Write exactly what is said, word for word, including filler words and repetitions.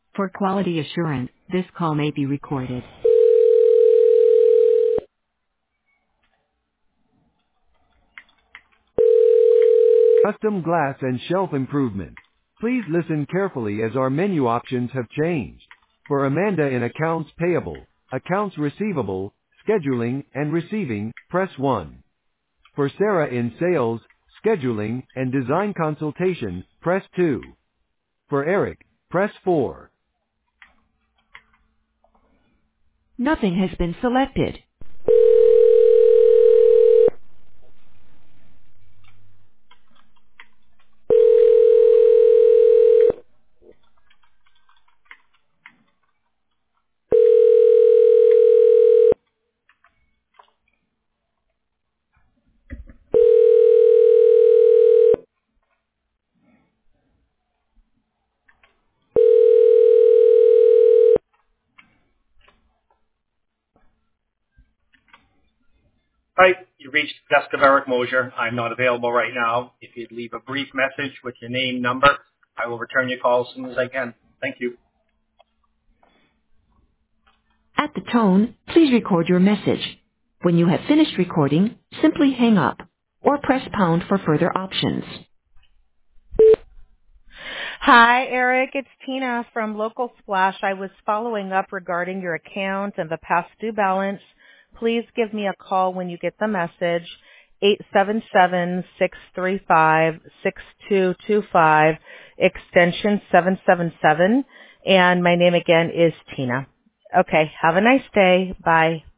For quality assurance, this call may be recorded. Custom glass and shelf improvement. Please listen carefully as our menu options have changed. For Amanda in accounts payable, accounts receivable, scheduling, and receiving, press one. For Sarah in sales, scheduling, and design consultation, press two. For Eric, press four. Nothing has been selected. Hi, you reached the desk of Eric Mosier. I'm not available right now. If you'd leave a brief message with your name, number, I will return your call as soon as I can. Thank you. At the tone, please record your message. When you have finished recording, simply hang up or press pound for further options. Hi, Eric. It's Tina from Local Splash. I was following up regarding your account and the past due balance. Please give me a call when you get the message, eight seven seven, six three five, six two two five, extension seven seven seven. And my name again is Tina. Okay, have a nice day. Bye.